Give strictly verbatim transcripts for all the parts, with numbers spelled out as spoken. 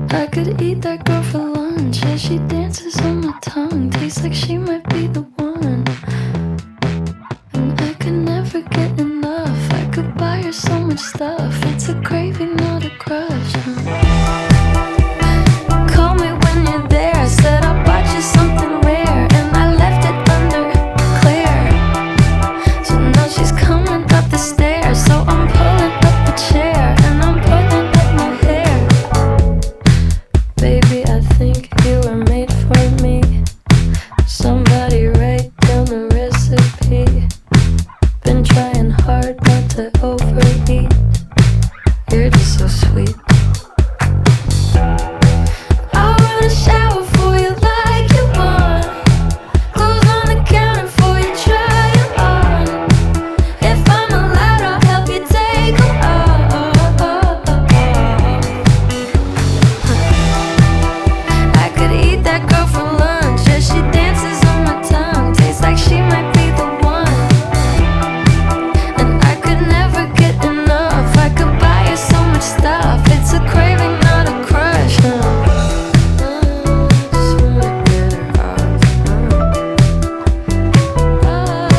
I could eat that girl for lunch. Yeah, she dances on my tongue. Tastes like she might be the one. And I could never get enough. I could buy her so much stuff. It's a craving, not a crush. Call me when you're there. I said I'll buy you something rare, and I left it under Claire. So now she's coming up the stairs. So I'm pulling up a chair and I'm pulling up my hair. Baby, I think you were made for me. Somebody write down the recipe. Been trying hard not to overeat. You're just so sweet. I wanna shower for you like you want. Clothes on the counter for you, try it on. If I'm allowed, I'll help you take them off. I could eat that girl for lunch. Yeah, she dances on my tongue. Tastes like she might be the one. And I could never get enough. I could buy her so much stuff. It's a craving, not a crush. Uh, uh, just wanna get her off. Uh,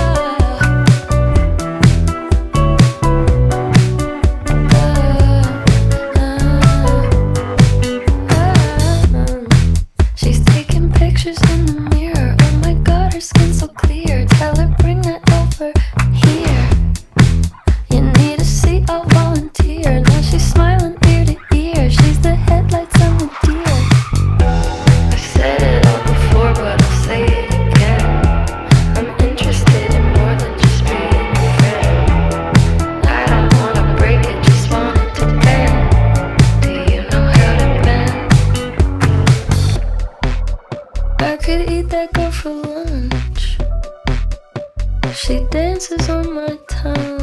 uh, uh, uh, uh. She's taking pictures in the mirror. Oh my god, her skin's so clear. Tell her bring that over here. You need a seat, I'll volunteer. Now she's smiling ear to ear. She's the headlights on the deer. I've said it all before, but I'll say it again. I'm interested in more than just being your friend. I don't wanna break it, just want it to bend. Do you know how to bend? I could eat that girl for lunch. She dances on my tongue.